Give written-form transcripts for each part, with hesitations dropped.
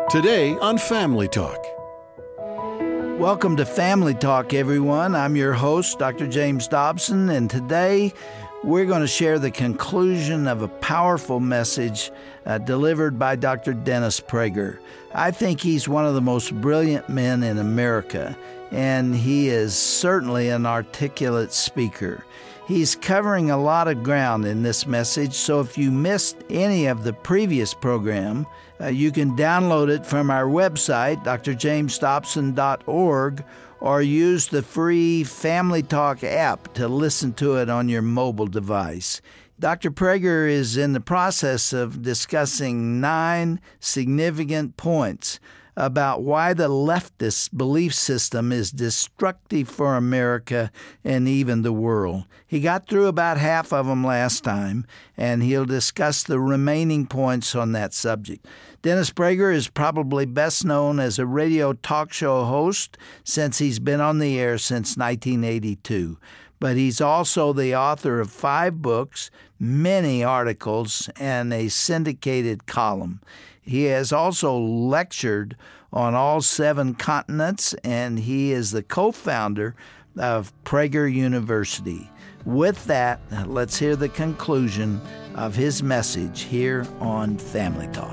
Today on Family Talk. Welcome to Family Talk, everyone. I'm your host, Dr. James Dobson, and today we're going to share the conclusion of a powerful message delivered by Dr. Dennis Prager. I think he's one of the most brilliant men in America, and he is certainly an articulate speaker. He's covering a lot of ground in this message, so if you missed any of the previous program, you can download it from our website, drjamesdobson.org, or use the free Family Talk app to listen to it on your mobile device. Dr. Prager is in the process of discussing 9 significant points about why the leftist belief system is destructive for America and even the world. He got through about half of them last time, and he'll discuss the remaining points on that subject. Dennis Prager is probably best known as a radio talk show host since he's been on the air since 1982. But he's also the author of 5 books, many articles, and a syndicated column. He has also lectured on all 7 continents, and he is the co-founder of Prager University. With that, let's hear the conclusion of his message here on Family Talk.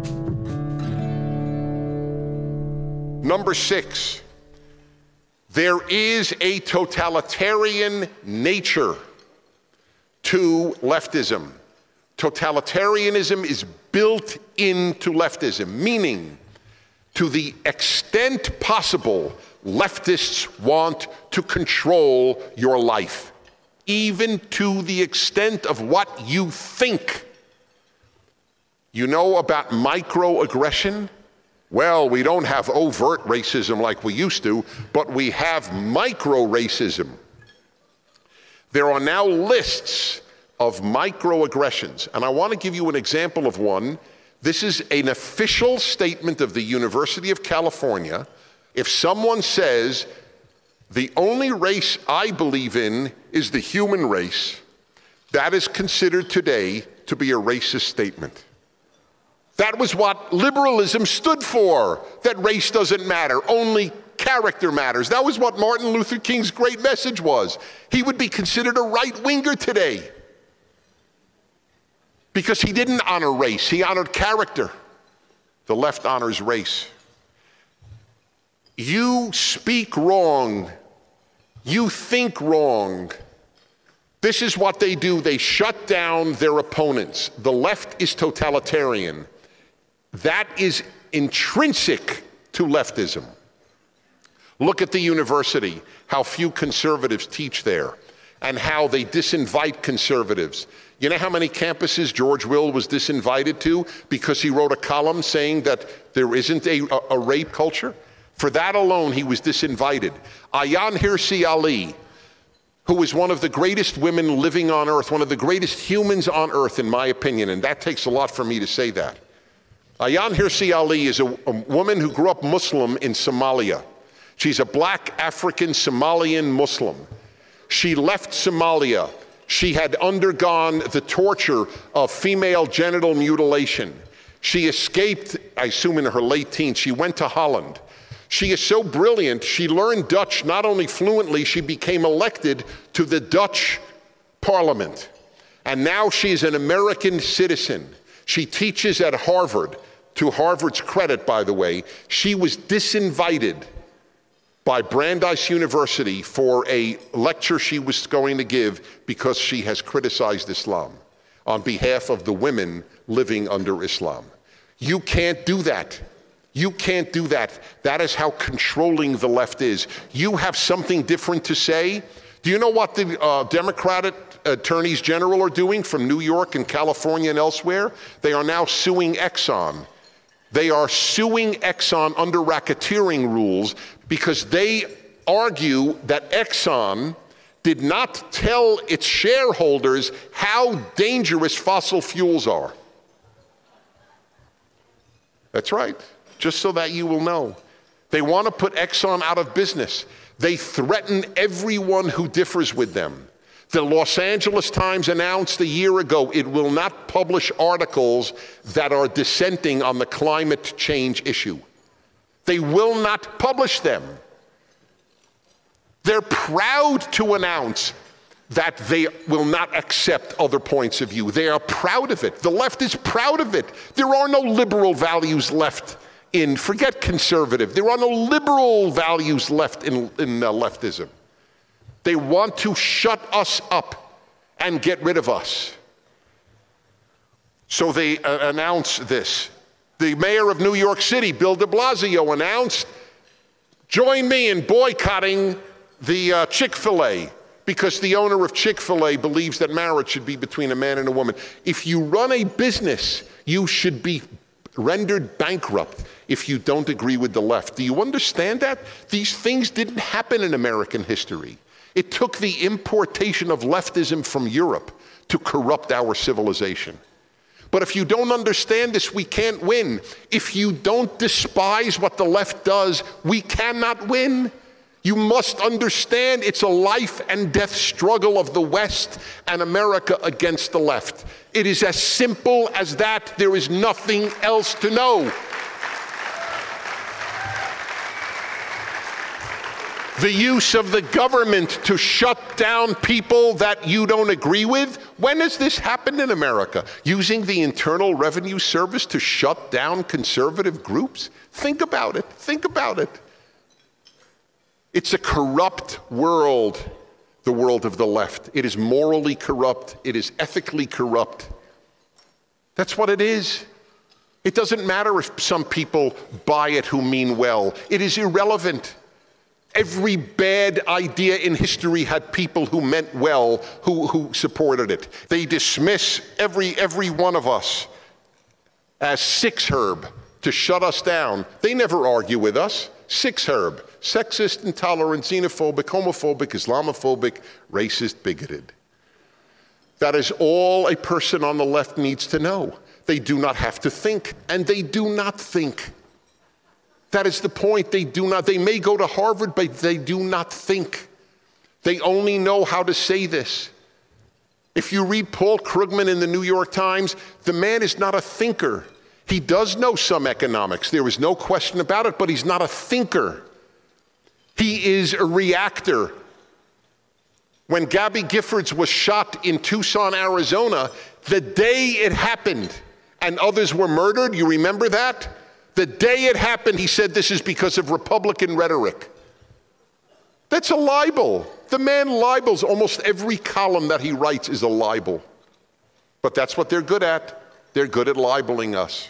Number 6, there is a totalitarian nature to leftism. Totalitarianism is built into leftism, meaning to the extent possible, leftists want to control your life, even to the extent of what you think. You know about microaggression? Well, we don't have overt racism like we used to, but we have micro-racism. There are now lists of microaggressions, and I want to give you an example of one. This is an official statement of the University of California. If someone says, the only race I believe in is the human race, that is considered today to be a racist statement. That was what liberalism stood for, that race doesn't matter, only character matters. That was what Martin Luther King's great message was. He would be considered a right-winger today because he didn't honor race, he honored character. The left honors race. You speak wrong, you think wrong. This is what they do. They shut down their opponents. The left is totalitarian. That is intrinsic to leftism. Look at the university, how few conservatives teach there, and how they disinvite conservatives. You know how many campuses George Will was disinvited to because he wrote a column saying that there isn't a rape culture? For that alone, he was disinvited. Ayaan Hirsi Ali, who was one of the greatest women living on earth, one of the greatest humans on earth, in my opinion, and that takes a lot for me to say that. Ayaan Hirsi Ali is a woman who grew up Muslim in Somalia. She's a black African Somalian Muslim. She left Somalia. She had undergone the torture of female genital mutilation. She escaped, I assume in her late teens. She went to Holland. She is so brilliant, she learned Dutch not only fluently, she became elected to the Dutch parliament. And now she's an American citizen. She teaches at Harvard. To Harvard's credit, by the way, she was disinvited by Brandeis University for a lecture she was going to give because she has criticized Islam on behalf of the women living under Islam. You can't do that. You can't do that. That is how controlling the left is. You have something different to say. Do you know what the Democratic attorneys general are doing from New York and California and elsewhere? They are now suing Exxon. They are suing Exxon under racketeering rules because they argue that Exxon did not tell its shareholders how dangerous fossil fuels are. That's right, just so that you will know. They want to put Exxon out of business. They threaten everyone who differs with them. The Los Angeles Times announced a year ago it will not publish articles that are dissenting on the climate change issue. They will not publish them. They're proud to announce that they will not accept other points of view. They are proud of it. The left is proud of it. There are no liberal values left in, forget conservative, there are no liberal values left in leftism. They want to shut us up and get rid of us. So they announce this. The mayor of New York City, Bill de Blasio, announced, join me in boycotting the Chick-fil-A, because the owner of Chick-fil-A believes that marriage should be between a man and a woman. If you run a business, you should be rendered bankrupt if you don't agree with the left. Do you understand that? These things didn't happen in American history. It took the importation of leftism from Europe to corrupt our civilization. But if you don't understand this, we can't win. If you don't despise what the left does, we cannot win. You must understand it's a life and death struggle of the West and America against the left. It is as simple as that. There is nothing else to know. The use of the government to shut down people that you don't agree with. When has this happened in America? Using the Internal Revenue Service to shut down conservative groups? Think about it. Think about it. It's a corrupt world, the world of the left. It is morally corrupt. It is ethically corrupt. That's what it is. It doesn't matter if some people buy it who mean well. It is irrelevant. Every bad idea in history had people who meant well, who supported it. They dismiss every one of us as six-herb to shut us down. They never argue with us. Six-herb, sexist, intolerant, xenophobic, homophobic, Islamophobic, racist, bigoted. That is all a person on the left needs to know. They do not have to think, and they do not think. That is the point. They may go to Harvard, but they do not think. They only know how to say this. If you read Paul Krugman in the New York Times, the man is not a thinker. He does know some economics. There is no question about it, but he's not a thinker. He is a reactor. When Gabby Giffords was shot in Tucson, Arizona, the day it happened and others were murdered, you remember that? The day it happened, he said this is because of Republican rhetoric. That's a libel. The man libels. Almost every column that he writes is a libel. But that's what they're good at. They're good at libeling us.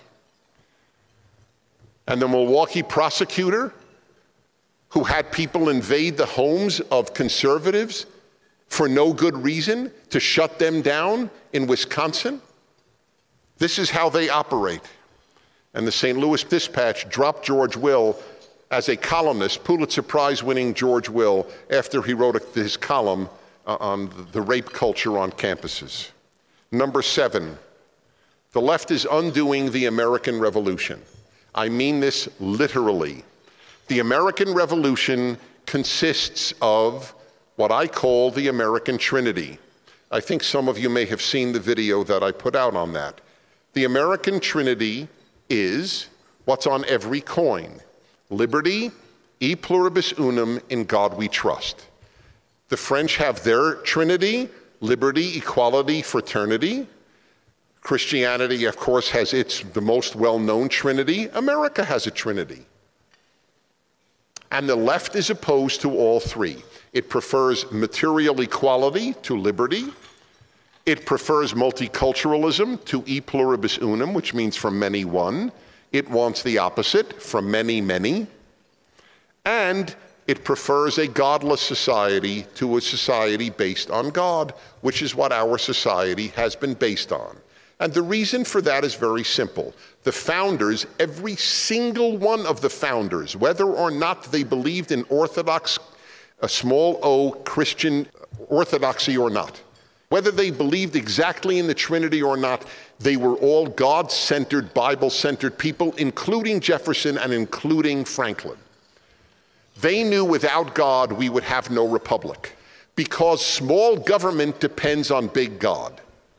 And the Milwaukee prosecutor who had people invade the homes of conservatives for no good reason to shut them down in Wisconsin, this is how they operate. And the St. Louis Dispatch dropped George Will as a columnist, Pulitzer Prize-winning George Will, after he wrote his column on the rape culture on campuses. Number 7, the left is undoing the American Revolution. I mean this literally. The American Revolution consists of what I call the American Trinity. I think some of you may have seen the video that I put out on that. The American Trinity is what's on every coin. Liberty, e pluribus unum, in God we trust. The French have their Trinity, liberty, equality, fraternity. Christianity, of course, has the most well-known Trinity. America has a Trinity. And the left is opposed to all three. It prefers material equality to liberty. It prefers multiculturalism to e pluribus unum, which means from many one. It wants the opposite, from many, many. And it prefers a godless society to a society based on God, which is what our society has been based on. And the reason for that is very simple. The founders, every single one of the founders, whether or not they believed in Orthodox, a small o, Christian orthodoxy or not, whether they believed exactly in the Trinity or not, they were all God-centered, Bible-centered people, including Jefferson and including Franklin. They knew without God we would have no republic. because small government depends on big God.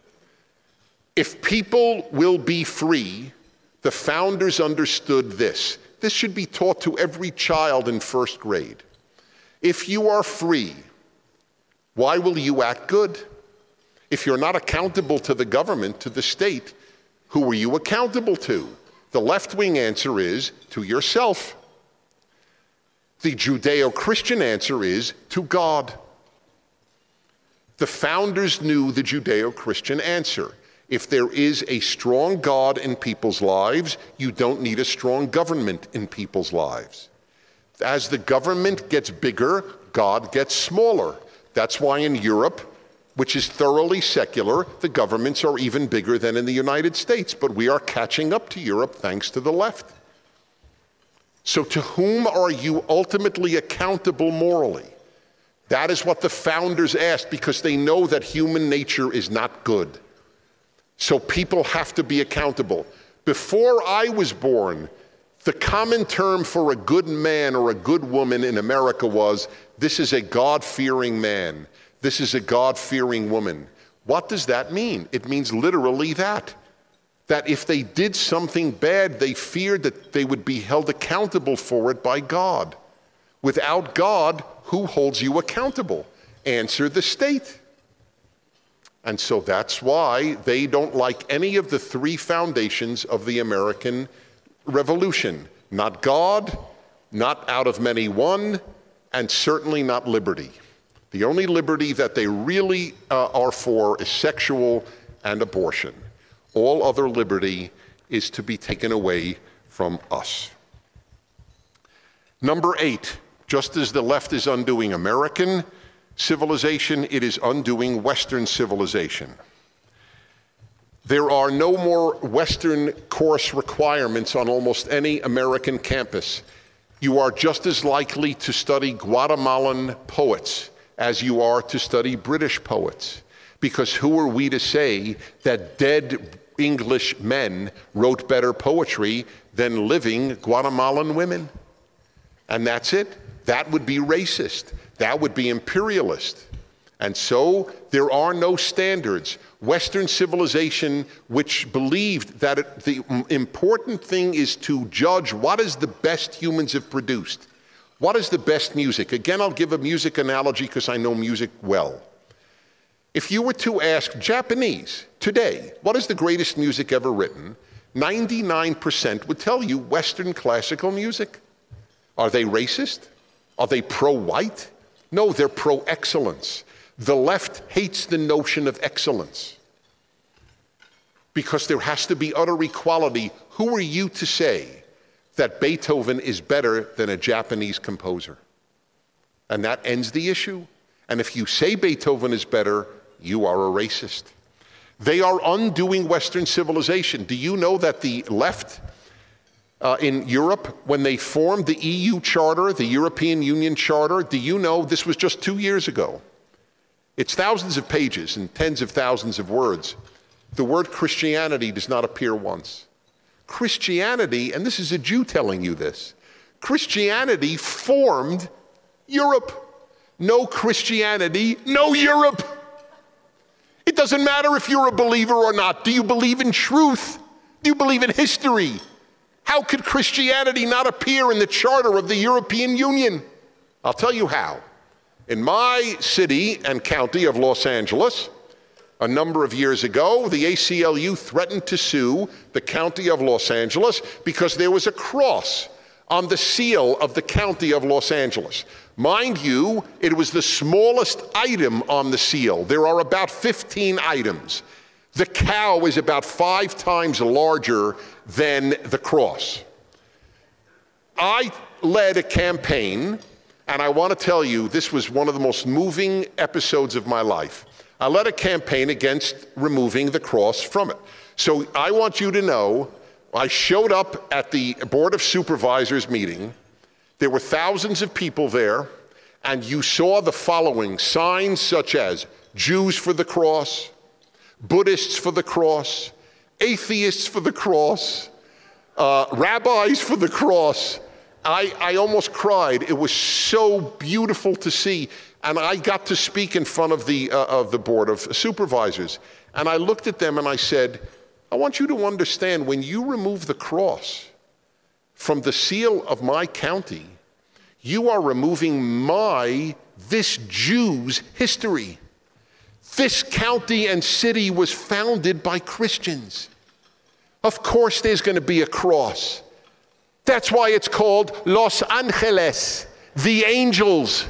If people will be free, the founders understood this. This should be taught to every child in first grade. If you are free, why will you act good? If you're not accountable to the government, to the state, who are you accountable to? The left-wing answer is to yourself. The Judeo-Christian answer is to God. The founders knew the Judeo-Christian answer. If there is a strong God in people's lives, you don't need a strong government in people's lives. As the government gets bigger, God gets smaller. That's why in Europe, which is thoroughly secular, the governments are even bigger than in the United States. But we are catching up to Europe thanks to the left. So to whom are you ultimately accountable morally? That is what the founders asked, because they know that human nature is not good. So people have to be accountable. Before I was born, the common term for a good man or a good woman in America was, this is a God-fearing man. This is a God-fearing woman. What does that mean? It means literally that if they did something bad, they feared that they would be held accountable for it by God. Without God, who holds you accountable? Answer the state. And so that's why they don't like any of the three foundations of the American Revolution. Not God, not out of many one, and certainly not liberty. The only liberty that they really are for is sexual and abortion. All other liberty is to be taken away from us. Number 8, just as the left is undoing American civilization, it is undoing Western civilization. There are no more Western course requirements on almost any American campus. You are just as likely to study Guatemalan poets as you are to study British poets. Because who are we to say that dead English men wrote better poetry than living Guatemalan women? And that's it. That would be racist. That would be imperialist. And so there are no standards. Western civilization, which believed that the important thing is to judge what is the best humans have produced. What is the best music? Again, I'll give a music analogy because I know music well. If you were to ask Japanese today, what is the greatest music ever written? 99% would tell you Western classical music. Are they racist? Are they pro-white? No, they're pro-excellence. The left hates the notion of excellence because there has to be utter equality. Who are you to say that Beethoven is better than a Japanese composer? And that ends the issue. And if you say Beethoven is better, you are a racist. They are undoing Western civilization. Do you know that the left in Europe, when they formed the EU Charter, the European Union Charter, do you know this was just 2 years ago? It's thousands of pages and tens of thousands of words. The word Christianity does not appear once. Christianity, and this is a Jew telling you this, Christianity formed Europe. No Christianity, no Europe. It doesn't matter if you're a believer or not. Do you believe in truth? Do you believe in history? How could Christianity not appear in the charter of the European Union? I'll tell you how. In my city and county of Los Angeles, a number of years ago, the ACLU threatened to sue the county of Los Angeles because there was a cross on the seal of the county of Los Angeles. Mind you, it was the smallest item on the seal. There are about 15 items. The cow is about 5 times larger than the cross. I led a campaign, and I want to tell you, this was one of the most moving episodes of my life. I led a campaign against removing the cross from it. So I want you to know, I showed up at the Board of Supervisors meeting. There were thousands of people there, and you saw the following signs such as Jews for the cross, Buddhists for the cross, atheists for the cross, rabbis for the cross. I almost cried. It was so beautiful to see. And I got to speak in front of the Board of Supervisors. And I looked at them and I said, I want you to understand, when you remove the cross from the seal of my county, you are removing this Jew's history. This county and city was founded by Christians. Of course there's going to be a cross. That's why it's called Los Angeles, the angels.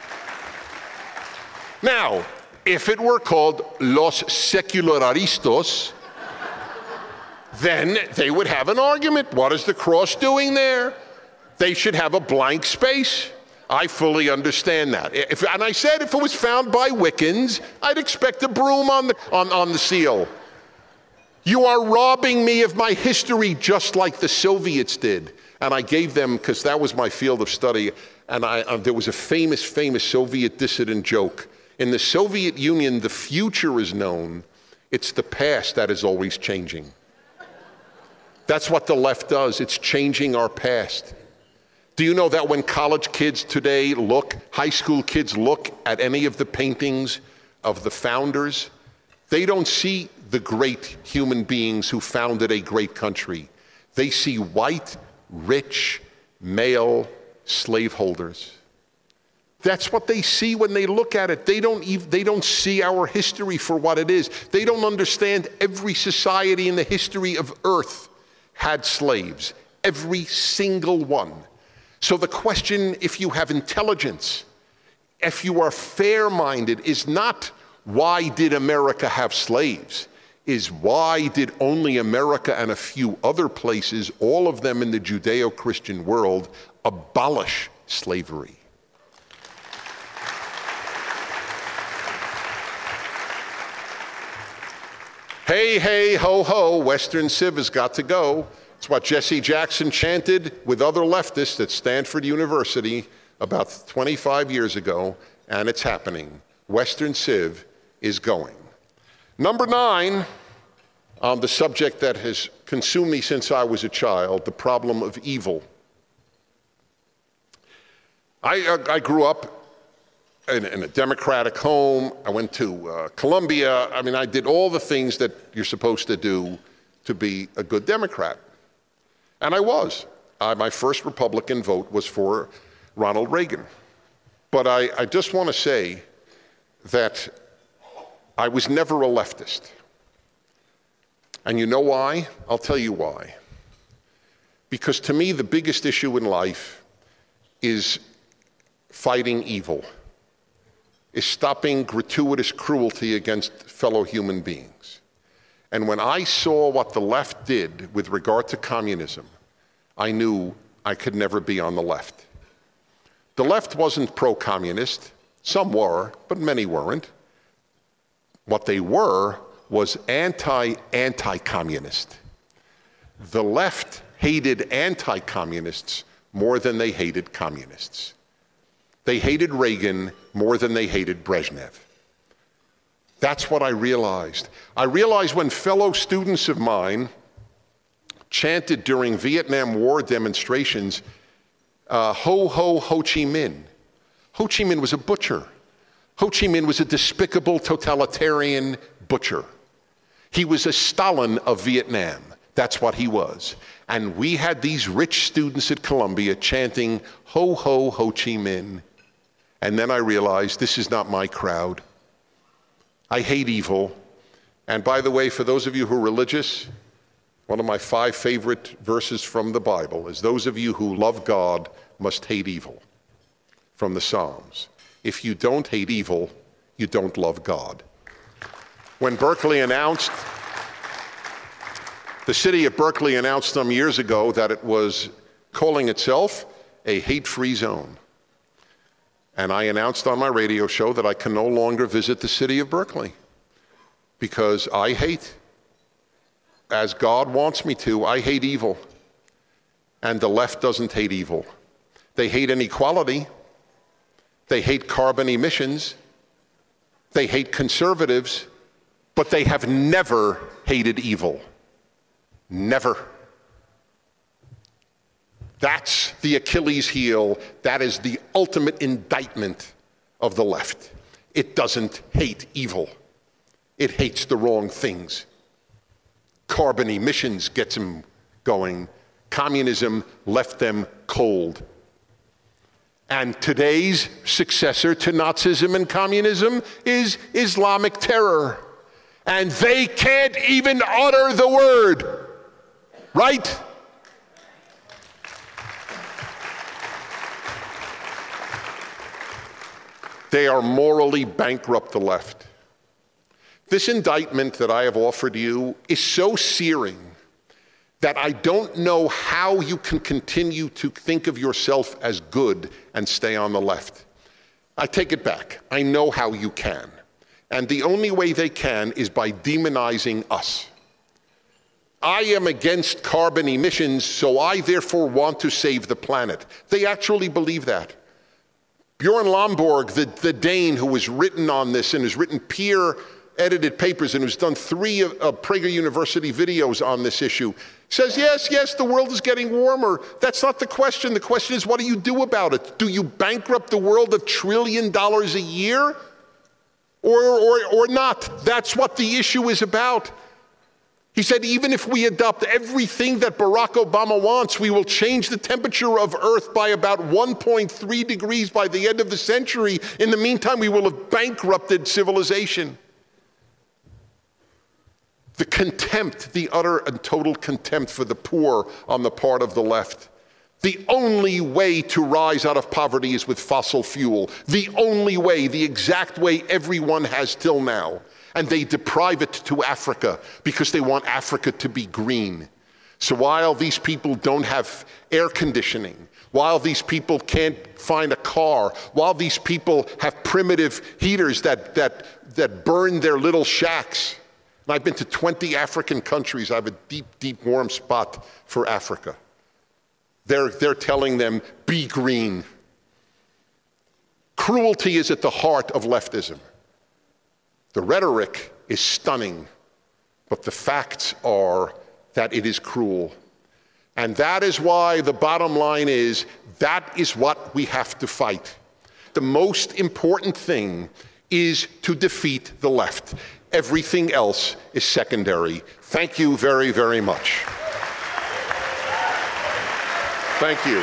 Now, if it were called Los Secularistas, then they would have an argument. What is the cross doing there? They should have a blank space. I fully understand that. And I said if it was found by Wiccans, I'd expect a broom on the seal. You are robbing me of my history just like the Soviets did. And I gave them, because that was my field of study, and there was a famous Soviet dissident joke. In the Soviet Union, the future is known. It's the past that is always changing. That's what the left does. It's changing our past. Do you know that when college kids today high school kids look at any of the paintings of the founders, they don't see the great human beings who founded a great country. They see white, rich, male slaveholders. That's what they see when they look at it. They don't see our history for what it is. They don't understand every society in the history of Earth had slaves. Every single one. So the question, if you have intelligence, if you are fair-minded, is not why did America have slaves? Is why did only America and a few other places, all of them in the Judeo-Christian world, abolish slavery? Hey, hey, ho, ho, Western Civ has got to go. It's what Jesse Jackson chanted with other leftists at Stanford University about 25 years ago, and it's happening. Western Civ is going. Number 9, on the subject that has consumed me since I was a child, the problem of evil. I grew up in a Democratic home. I went to Columbia. I mean, I did all the things that you're supposed to do to be a good Democrat. And I was. My first Republican vote was for Ronald Reagan. But I just want to say that I was never a leftist. And you know why? I'll tell you why. Because to me, the biggest issue in life is fighting evil, is stopping gratuitous cruelty against fellow human beings. And when I saw what the left did with regard to communism, I knew I could never be on the left. The left wasn't pro-communist. Some were, but many weren't. What they were was anti-communist. The left hated anti-communists more than they hated communists. They hated Reagan more than they hated Brezhnev. That's what I realized. I realized when fellow students of mine chanted during Vietnam War demonstrations, ho, ho, Ho Chi Minh. Ho Chi Minh was a butcher. Ho Chi Minh was a despicable totalitarian butcher. He was a Stalin of Vietnam. That's what he was. And we had these rich students at Columbia chanting, ho, ho, Ho Chi Minh. And then I realized this is not my crowd. I hate evil. And by the way, for those of you who are religious, one of my 5 favorite verses from the Bible is, those of you who love God must hate evil, from the Psalms. If you don't hate evil, you don't love God. When Berkeley announced, the city of Berkeley announced some years ago that it was calling itself a hate-free zone. And I announced on my radio show that I can no longer visit the city of Berkeley because I hate, as God wants me to, I hate evil. And the left doesn't hate evil. They hate inequality. They hate carbon emissions. They hate conservatives. But they have never hated evil. Never. That's the Achilles heel. That is the ultimate indictment of the left. It doesn't hate evil. It hates the wrong things. Carbon emissions gets them going. Communism left them cold. And today's successor to Nazism and communism is Islamic terror. And they can't even utter the word, right? They are morally bankrupt, the left. This indictment that I have offered you is so searing that I don't know how you can continue to think of yourself as good and stay on the left. I take it back. I know how you can. And the only way they can is by demonizing us. I am against carbon emissions, so I therefore want to save the planet. They actually believe that. Bjorn Lomborg, the Dane who has written on this and has written peer-edited papers and who's done 3 Prager University videos on this issue, says, yes, the world is getting warmer. That's not the question. The question is, what do you do about it? Do you bankrupt the world $1 trillion a year? Or not? That's what the issue is about. He said, even if we adopt everything that Barack Obama wants, we will change the temperature of Earth by about 1.3 degrees by the end of the century. In the meantime, we will have bankrupted civilization. The contempt, the utter and total contempt for the poor on the part of the left. The only way to rise out of poverty is with fossil fuel. The only way, the exact way everyone has till now. And they deprive it to Africa because they want Africa to be green. So while these people don't have air conditioning, while these people can't find a car, while these people have primitive heaters that burn their little shacks, and I've been to 20 African countries, I have a deep, deep warm spot for Africa. They're telling them, be green. Cruelty is at the heart of leftism. The rhetoric is stunning, but the facts are that it is cruel. And that is why the bottom line is, that is what we have to fight. The most important thing is to defeat the left. Everything else is secondary. Thank you very, very much. Thank you.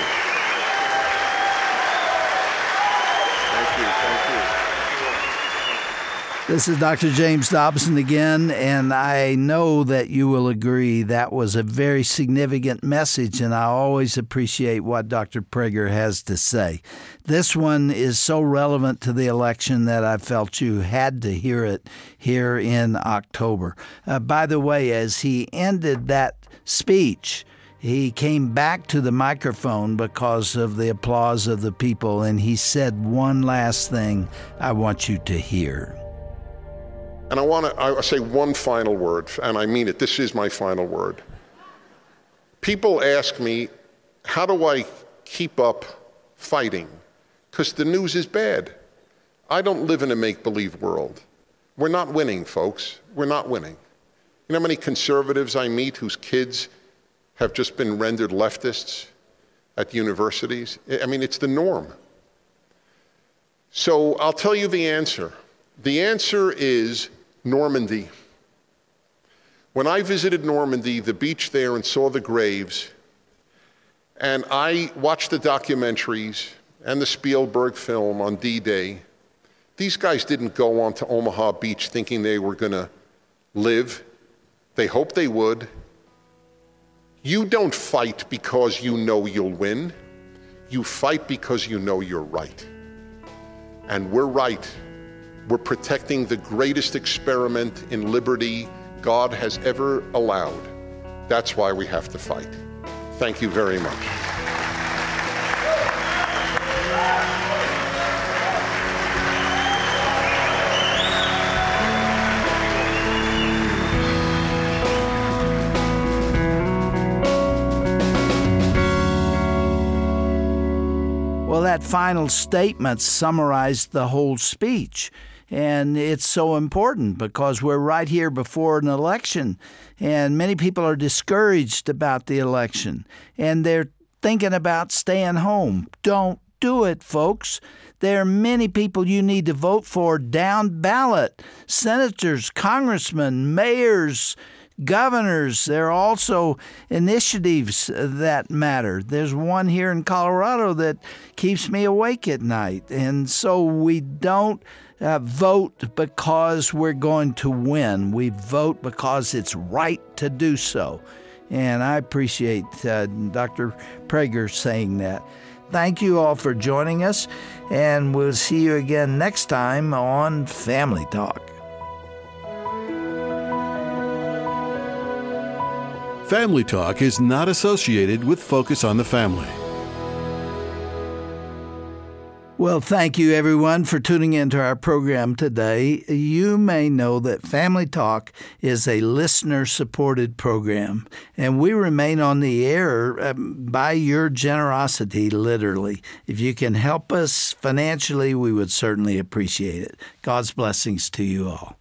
This is Dr. James Dobson again, and I know that you will agree that was a very significant message, and I always appreciate what Dr. Prager has to say. This one is so relevant to the election that I felt you had to hear it here in October. By the way, as he ended that speech, he came back to the microphone because of the applause of the people, and he said one last thing I want you to hear. And I say one final word, and I mean it. This is my final word. People ask me, how do I keep up fighting? Because the news is bad. I don't live in a make-believe world. We're not winning, folks. We're not winning. You know how many conservatives I meet whose kids have just been rendered leftists at universities? I mean, it's the norm. So I'll tell you the answer. The answer is Normandy. When I visited Normandy, the beach there, and saw the graves, and I watched the documentaries and the Spielberg film on D-Day, these guys didn't go on to Omaha Beach thinking they were going to live. They hoped they would. You don't fight because you know you'll win. You fight because you know you're right. And we're right. We're protecting the greatest experiment in liberty God has ever allowed. That's why we have to fight. Thank you very much. Well, that final statement summarized the whole speech. And it's so important because we're right here before an election, and many people are discouraged about the election, and they're thinking about staying home. Don't do it, folks. There are many people you need to vote for down ballot. Senators, congressmen, mayors, governors. There are also initiatives that matter. There's one here in Colorado that keeps me awake at night. And so we don't vote because we're going to win. We vote because it's right to do so. And I appreciate Dr. Prager saying that. Thank you all for joining us, and we'll see you again next time on Family Talk. Family Talk is not associated with Focus on the Family. Well, thank you, everyone, for tuning into our program today. You may know that Family Talk is a listener-supported program, and we remain on the air by your generosity, literally. If you can help us financially, we would certainly appreciate it. God's blessings to you all.